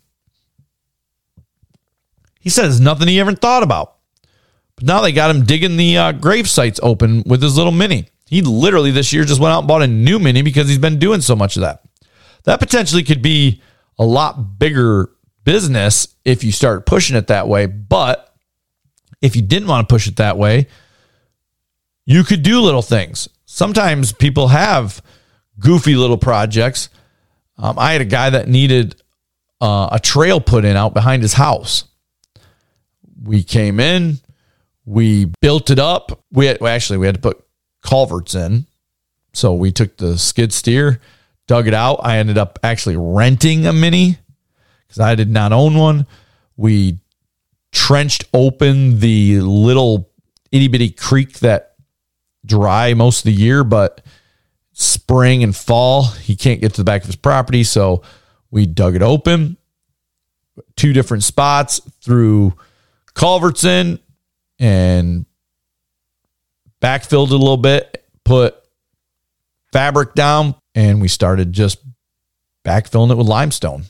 He says nothing he ever thought about. But now they got him digging the grave sites open with his little mini. He literally this year just went out and bought a new mini because he's been doing so much of that. That potentially could be a lot bigger business if you start pushing it that way. But if you didn't want to push it that way, you could do little things. Sometimes people have goofy little projects. I had a guy that needed a trail put in out behind his house. We came in, we built it up. We had to put culverts in. So we took the skid steer, dug it out. I ended up actually renting a mini because I did not own one. We trenched open the little itty bitty creek that dry most of the year, but spring and fall, he can't get to the back of his property. So we dug it open, 2 different spots, threw culverts in and backfilled it a little bit, put fabric down, and we started just backfilling it with limestone.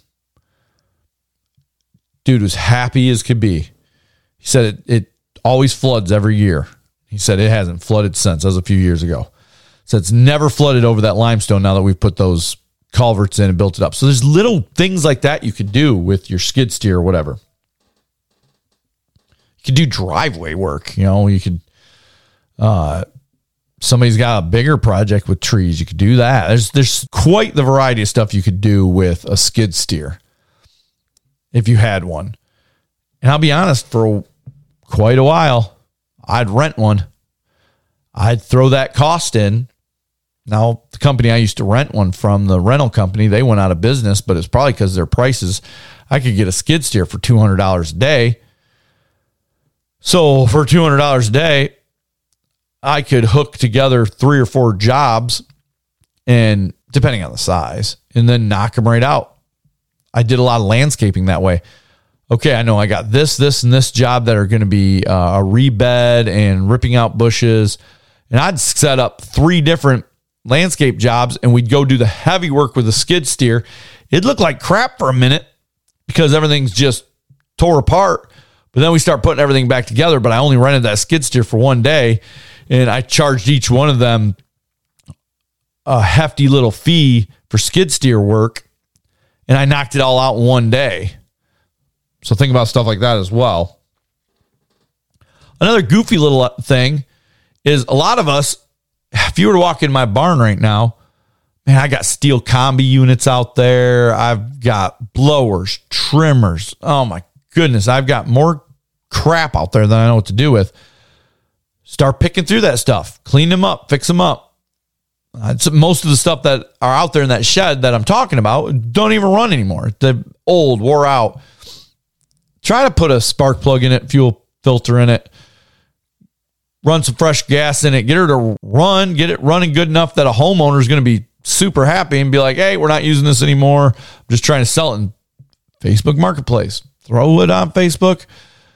Dude was happy as could be. He said it always floods every year. He said it hasn't flooded since. That was a few years ago. So it's never flooded over that limestone now that we've put those culverts in and built it up. So there's little things like that you could do with your skid steer or whatever. You could do driveway work. You could, somebody's got a bigger project with trees. You could do that. There's quite the variety of stuff you could do with a skid steer if you had one. And I'll be honest, for quite a while, I'd rent one. I'd throw that cost in. Now, the company I used to rent one from, the rental company, they went out of business, but it's probably because of their prices. I could get a skid steer for $200 a day. So for $200 a day, I could hook together 3 or 4 jobs, and depending on the size, and then knock them right out. I did a lot of landscaping that way. Okay, I know I got this, and this job that are going to be a rebed and ripping out bushes. And I'd set up 3 different landscape jobs, and we'd go do the heavy work with a skid steer. It looked like crap for a minute because everything's just tore apart. But then we start putting everything back together. But I only rented that skid steer for one day, and I charged each one of them a hefty little fee for skid steer work, and I knocked it all out in one day. So think about stuff like that as well. Another goofy little thing is a lot of us, if you were to walk in my barn right now, man, I got steel combi units out there. I've got blowers, trimmers. Oh my goodness. I've got more crap out there than I know what to do with. Start picking through that stuff, clean them up, fix them up. Most of the stuff that are out there in that shed that I'm talking about don't even run anymore. They're old, wore out. Try to put a spark plug in it, fuel filter in it, run some fresh gas in it, get her to run, get it running good enough that a homeowner is going to be super happy and be like, hey, we're not using this anymore. I'm just trying to sell it in Facebook Marketplace. Throw it on Facebook.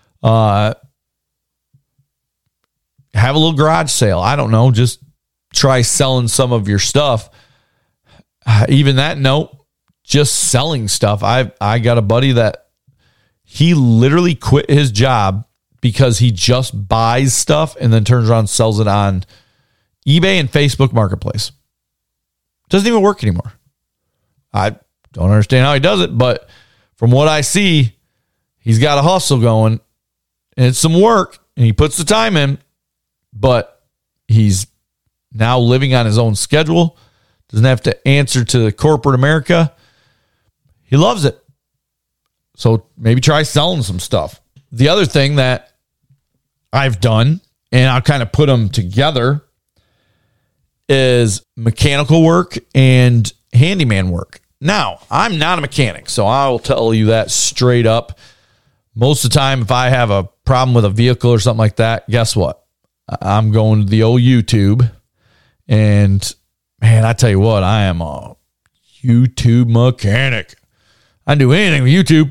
Have a little garage sale. I don't know. Just try selling some of your stuff. Even that note, just selling stuff. I got a buddy that he literally quit his job because he just buys stuff and then turns around and sells it on eBay and Facebook Marketplace. Doesn't even work anymore. I don't understand how he does it, but from what I see, he's got a hustle going, and it's some work, and he puts the time in, but he's now living on his own schedule, doesn't have to answer to corporate America. He loves it. So maybe try selling some stuff. The other thing that I've done, and I'll kind of put them together, is mechanical work and handyman work. Now, I'm not a mechanic, so I will tell you that straight up. Most of the time, if I have a problem with a vehicle or something like that, guess what? I'm going to the old YouTube, and man, I tell you what, I am a YouTube mechanic. I can do anything with YouTube.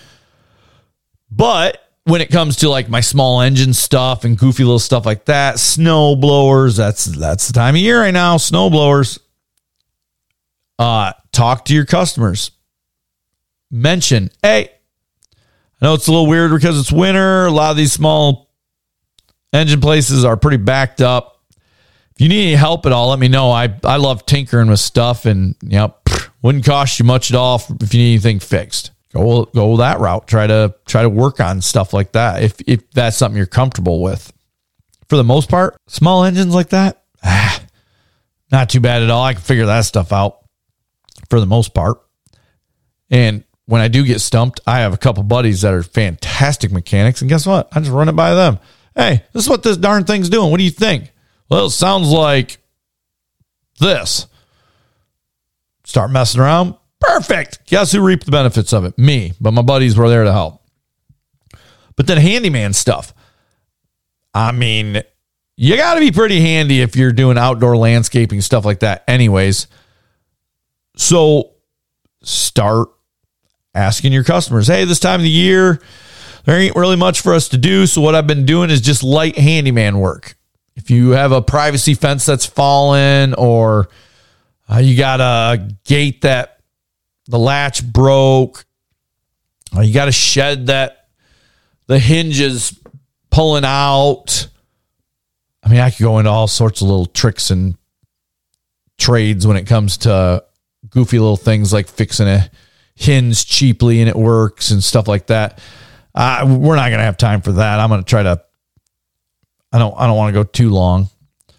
But when it comes to like my small engine stuff and goofy little stuff like that, snow blowers, that's the time of year right now, snow blowers. Talk to your customers. Mention, hey, I know it's a little weird because it's winter. A lot of these small engine places are pretty backed up. If you need any help at all, let me know. I love tinkering with stuff, and wouldn't cost you much at all if you need anything fixed. Go that route. Try to work on stuff like that if that's something you're comfortable with. For the most part, small engines like that, not too bad at all. I can figure that stuff out for the most part. And when I do get stumped, I have a couple buddies that are fantastic mechanics, and guess what? I just run it by them. Hey, this is what this darn thing's doing. What do you think? Well, it sounds like this. Start messing around. Perfect. Guess who reaped the benefits of it? Me. But my buddies were there to help. But then handyman stuff. I mean, you got to be pretty handy if you're doing outdoor landscaping, stuff like that anyways. So start asking your customers, hey, this time of the year, there ain't really much for us to do. So what I've been doing is just light handyman work. If you have a privacy fence that's fallen, or you got a gate that the latch broke, you got a shed that the hinge is pulling out. I mean, I could go into all sorts of little tricks and trades when it comes to goofy little things like fixing a hinge cheaply and it works and stuff like that. We're not going to have time for that. I'm going to try to, I don't want to go too long.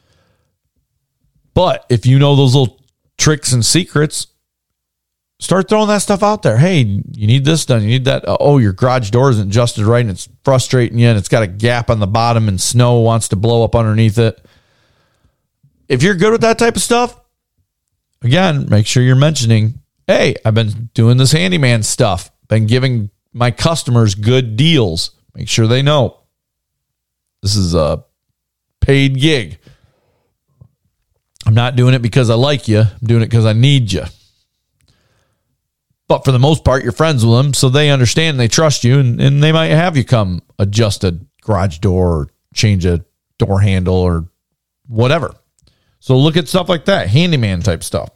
But if you know those little tricks and secrets, start throwing that stuff out there. Hey, you need this done. You need that. Oh, your garage door isn't adjusted right and it's frustrating you and it's got a gap on the bottom and snow wants to blow up underneath it. If you're good with that type of stuff, again, make sure you're mentioning, hey, I've been doing this handyman stuff, been giving my customers good deals. Make sure they know this is a paid gig. I'm not doing it because I like you. I'm doing it because I need you. But for the most part, you're friends with them, so they understand, they trust you, and they might have you come adjust a garage door or change a door handle or whatever. So look at stuff like that, handyman type stuff.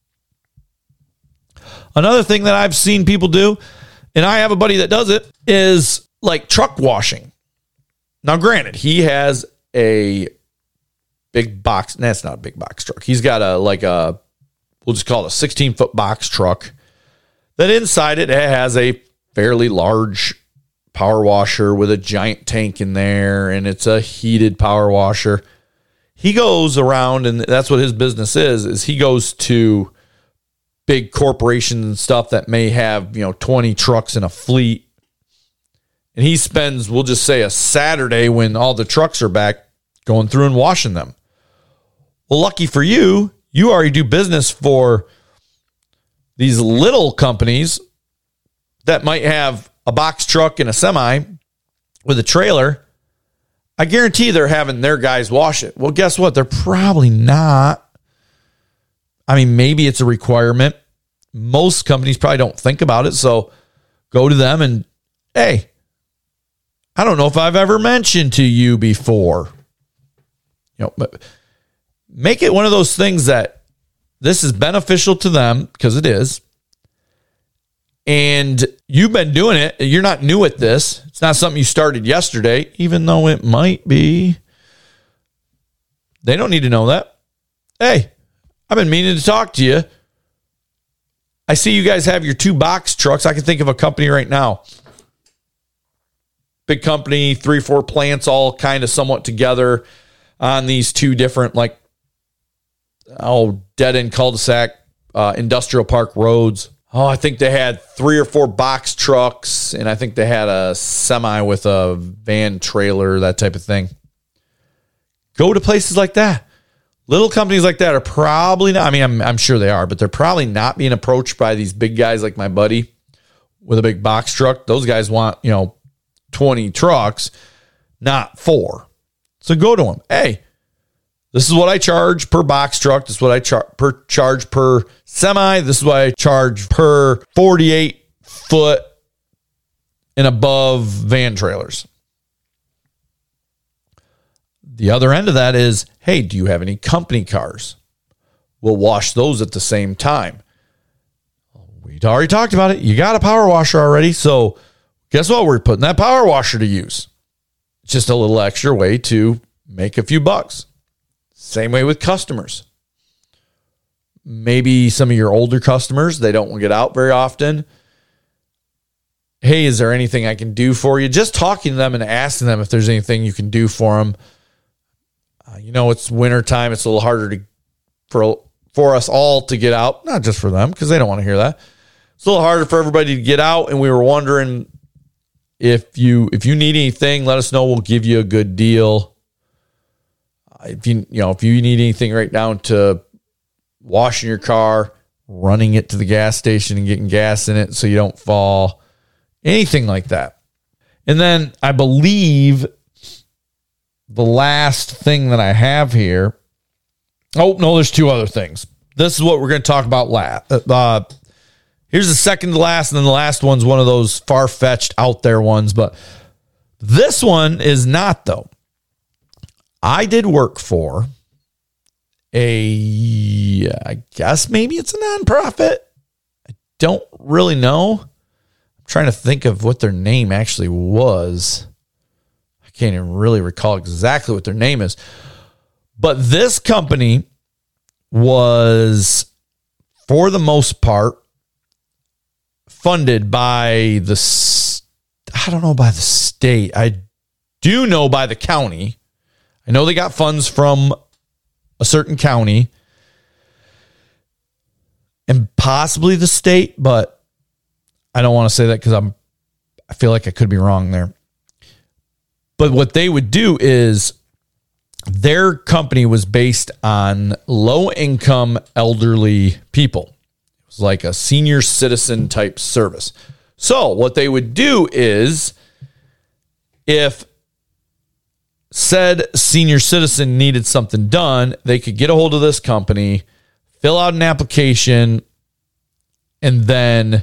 Another thing that I've seen people do, and I have a buddy that does it, is like truck washing. Now, granted, he has a big box. That's not a big box truck. He's got we'll just call it a 16-foot box truck. That inside it has a fairly large power washer with a giant tank in there, and it's a heated power washer. He goes around, and that's what his business is he goes to big corporations and stuff that may have, 20 trucks in a fleet. And he spends, we'll just say, a Saturday when all the trucks are back going through and washing them. Well, lucky for you, you already do business for these little companies that might have a box truck and a semi with a trailer. I guarantee they're having their guys wash it. Well, guess what? They're probably not. I mean, maybe it's a requirement. Most companies probably don't think about it. So go to them and, hey, I don't know if I've ever mentioned to you before. But make it one of those things that this is beneficial to them, because it is. And you've been doing it. You're not new at this. It's not something you started yesterday, even though it might be. They don't need to know that. Hey, I've been meaning to talk to you. I see you guys have your 2 box trucks. I can think of a company right now. Big company, 3 or 4 plants, all kind of somewhat together on these 2 different, dead-end cul-de-sac, industrial park roads. I think they had 3 or 4 box trucks, and I think they had a semi with a van trailer, that type of thing. Go to places like that. Little companies like that are probably not, I'm sure they are, but they're probably not being approached by these big guys like my buddy with a big box truck. Those guys want, 20 trucks, not 4. So go to them. Hey, this is what I charge per box truck. This is what I charge per semi. This is what I charge per 48-foot and above van trailers. The other end of that is, hey, do you have any company cars? We'll wash those at the same time. We already talked about it. You got a power washer already. So guess what? We're putting that power washer to use. Just a little extra way to make a few bucks. Same way with customers. Maybe some of your older customers, they don't get out very often. Hey, is there anything I can do for you? Just talking to them and asking them if there's anything you can do for them. It's winter time. It's a little harder for us all to get out. Not just for them, because they don't want to hear that. It's a little harder for everybody to get out. And we were wondering if you need anything, let us know. We'll give you a good deal. If you need anything right down to washing your car, running it to the gas station and getting gas in it so you don't fall, anything like that. And then I believe the last thing that I have here. Oh, no, there's 2 other things. This is what we're going to talk about last. Here's the second to last, and then the last one's one of those far-fetched out there ones, but this one is not, though. I did work for I guess maybe it's a nonprofit. I don't really know. I'm trying to think of what their name actually was. I can't even really recall exactly what their name is. But this company was, for the most part, funded by I don't know by the state. I do know by the county. I know they got funds from a certain county and possibly the state, but I don't want to say that because I feel like I could be wrong there. But what they would do is their company was based on low-income elderly people. It was like a senior citizen type service. So what they would do is if said senior citizen needed something done, they could get a hold of this company, fill out an application, and then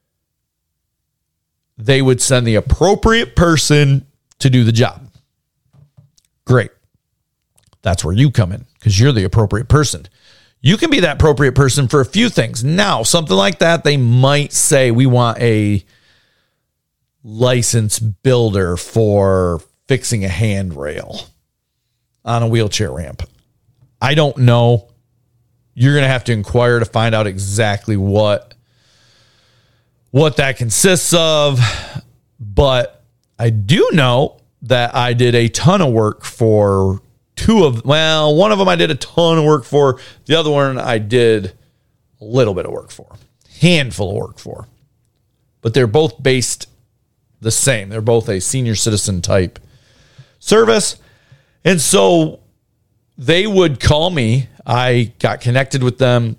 they would send the appropriate person to do the job. Great. That's where you come in because you're the appropriate person. You can be that appropriate person for a few things. Now, something like that, they might say we want a licensed builder for fixing a handrail on a wheelchair ramp. I don't know. You're going to have to inquire to find out exactly what that consists of. But I do know that I did a ton of work for one of them I did a ton of work for. The other one I did a little bit of work for. Handful of work for. But they're both based the same. They're both a senior citizen type service. And so they would call me. I got connected with them.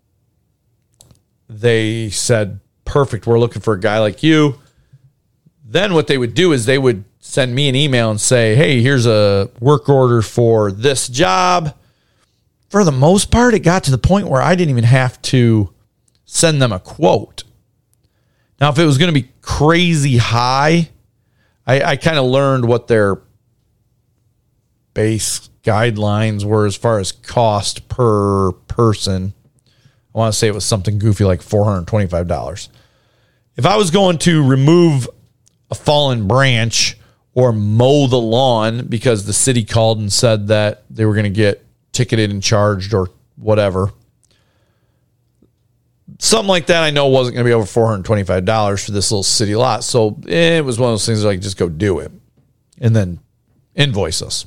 They said, perfect, we're looking for a guy like you. Then what they would do is they would send me an email and say, hey, here's a work order for this job. For the most part, it got to the point where I didn't even have to send them a quote. Now, if it was going to be crazy high, I kind of learned what their base guidelines were as far as cost per person. I want to say it was something goofy like $425. If I was going to remove a fallen branch or mow the lawn because the city called and said that they were going to get ticketed and charged or whatever, something like that, I know wasn't going to be over $425 for this little city lot. So it was one of those things like, just go do it and then invoice us.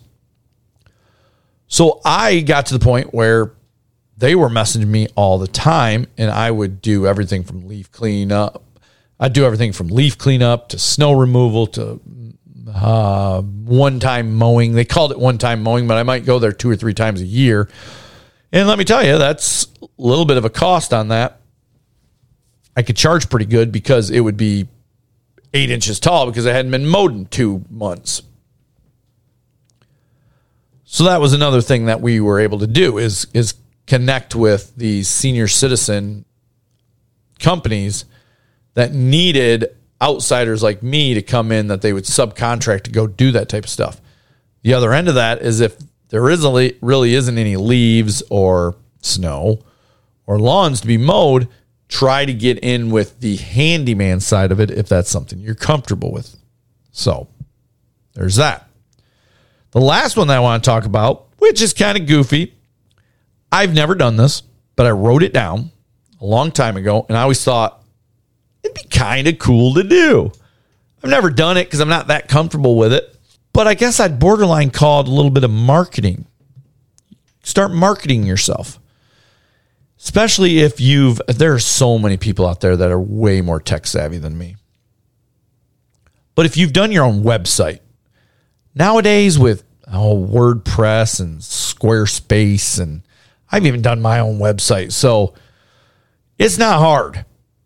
So I got to the point where they were messaging me all the time, and I would do everything from leaf cleanup. I'd do everything from leaf cleanup to snow removal to one-time mowing. They called it one-time mowing, but I might go there 2 or 3 times a year. And let me tell you, that's a little bit of a cost on that. I could charge pretty good because it would be 8 inches tall because I hadn't been mowed in 2 months. So that was another thing that we were able to do is connect with these senior citizen companies that needed outsiders like me to come in, that they would subcontract to go do that type of stuff. The other end of that is if there really isn't any leaves or snow or lawns to be mowed, try to get in with the handyman side of it if that's something you're comfortable with. So there's that. The last one that I want to talk about, which is kind of goofy. I've never done this, but I wrote it down a long time ago, and I always thought it'd be kind of cool to do. I've never done it because I'm not that comfortable with it, but I guess I'd borderline call it a little bit of marketing. Start marketing yourself. Especially if there are so many people out there that are way more tech savvy than me. But if you've done your own website, nowadays with WordPress and Squarespace, and I've even done my own website, so it's not hard.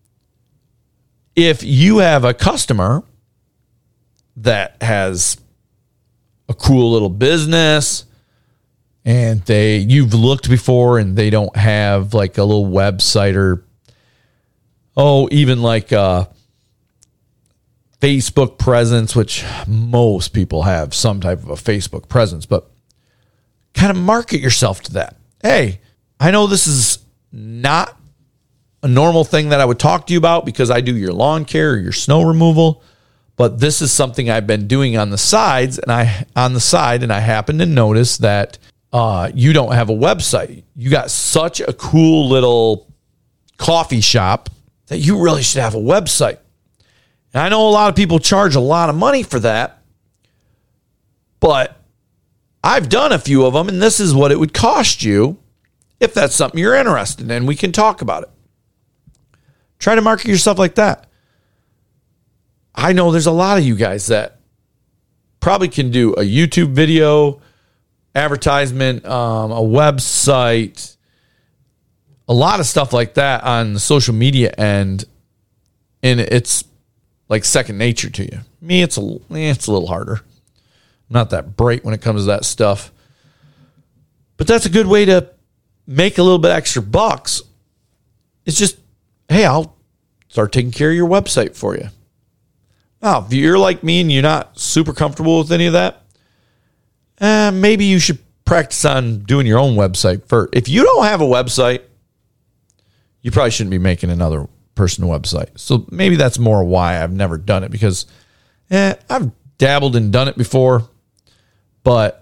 If you have a customer that has a cool little business and you've looked before and they don't have like a little website or even like a Facebook presence, which most people have some type of a Facebook presence, but kind of market yourself to that. Hey, I know this is not a normal thing that I would talk to you about because I do your lawn care or your snow removal, but this is something I've been doing on the side, and I happen to notice that you don't have a website. You got such a cool little coffee shop that you really should have a website. Now, I know a lot of people charge a lot of money for that, but I've done a few of them, and this is what it would cost you if that's something you're interested in. We can talk about it. Try to market yourself like that. I know there's a lot of you guys that probably can do a YouTube video, advertisement, a website, a lot of stuff like that on the social media end, and it's like second nature to you. Me, it's a little harder. I'm not that bright when it comes to that stuff. But that's a good way to make a little bit extra bucks. It's just, hey, I'll start taking care of your website for you. Now, if you're like me and you're not super comfortable with any of that, maybe you should practice on doing your own website first. If you don't have a website, you probably shouldn't be making another person's website. So maybe that's more why I've never done it, because I've dabbled and done it before, but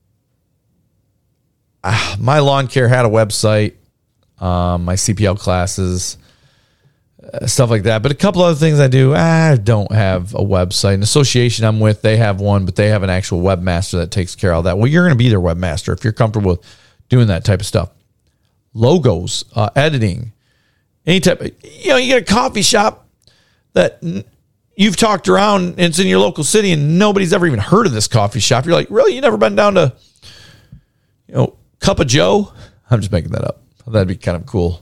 my lawn care had a website, my CPL classes, stuff like that. But a couple other things I do, I don't have a website. An association I'm with, they have one, but they have an actual webmaster that takes care of that. Well, you're going to be their webmaster if you're comfortable with doing that type of stuff. Logos, editing, any type of, you get a coffee shop that you've talked around and it's in your local city and nobody's ever even heard of this coffee shop. You're like, really? You never been down to, Cup of Joe? I'm just making that up. That'd be kind of cool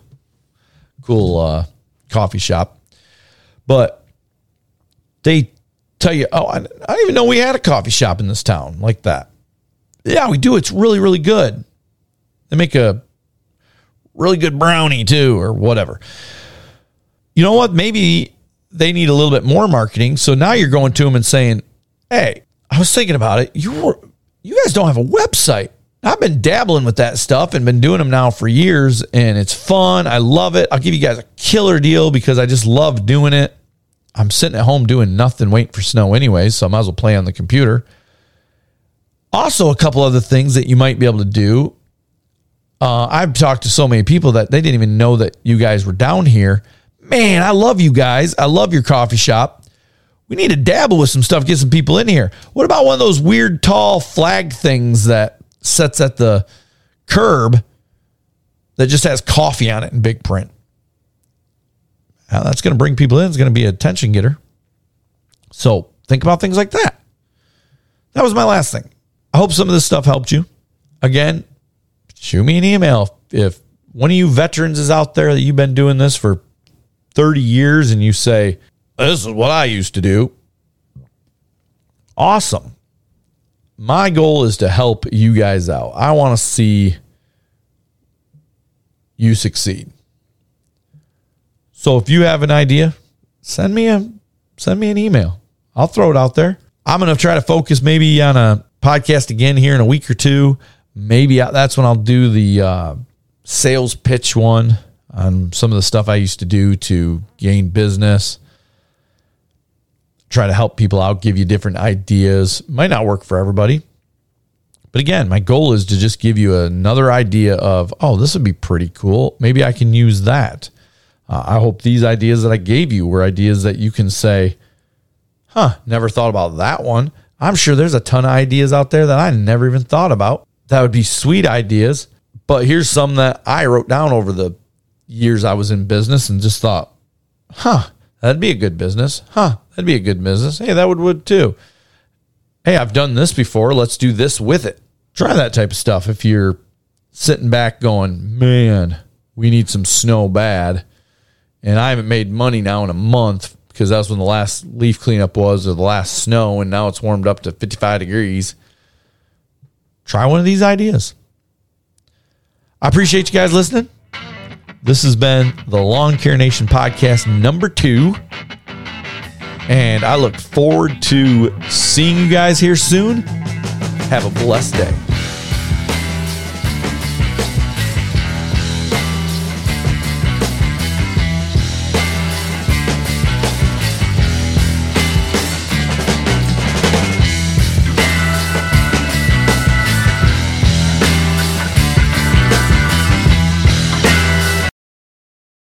coffee shop. But they tell you, oh, I didn't even know we had a coffee shop in this town like that. Yeah, we do. It's really, really good. They make a really good brownie too, or whatever. You know what? Maybe they need a little bit more marketing. So now you're going to them and saying, hey, I was thinking about it. You guys don't have a website. I've been dabbling with that stuff and been doing them now for years, and it's fun. I love it. I'll give you guys a killer deal because I just love doing it. I'm sitting at home doing nothing, waiting for snow anyways, so I might as well play on the computer. Also, a couple other things that you might be able to do. I've talked to so many people that they didn't even know that you guys were down here. Man, I love you guys. I love your coffee shop. We need to dabble with some stuff, get some people in here. What about one of those weird, tall flag things that sits at the curb that just has coffee on it in big print? Now, that's going to bring people in. It's going to be an attention getter. So think about things like that. That was my last thing. I hope some of this stuff helped you. Again, shoot me an email. If one of you veterans is out there that you've been doing this for 30 years and you say, this is what I used to do. Awesome. My goal is to help you guys out. I want to see you succeed. So if you have an idea, send me an email. I'll throw it out there. I'm going to try to focus maybe on a podcast again here in a week or two. Maybe that's when I'll do the sales pitch one on some of the stuff I used to do to gain business. Try to help people out, give you different ideas. Might not work for everybody. But again, my goal is to just give you another idea of, oh, this would be pretty cool. Maybe I can use that. I hope these ideas that I gave you were ideas that you can say, never thought about that one. I'm sure there's a ton of ideas out there that I never even thought about. That would be sweet ideas. But here's some that I wrote down over the years I was in business and just thought, that'd be a good business. That'd be a good business. Hey, that would too. Hey, I've done this before. Let's do this with it. Try that type of stuff. If you're sitting back going, man, we need some snow bad, and I haven't made money now in a month because that's when the last leaf cleanup was, or the last snow, and now it's warmed up to 55 degrees. Try one of these ideas. I appreciate you guys listening. This has been the Lawn Care Nation podcast number 2. And I look forward to seeing you guys here soon. Have a blessed day.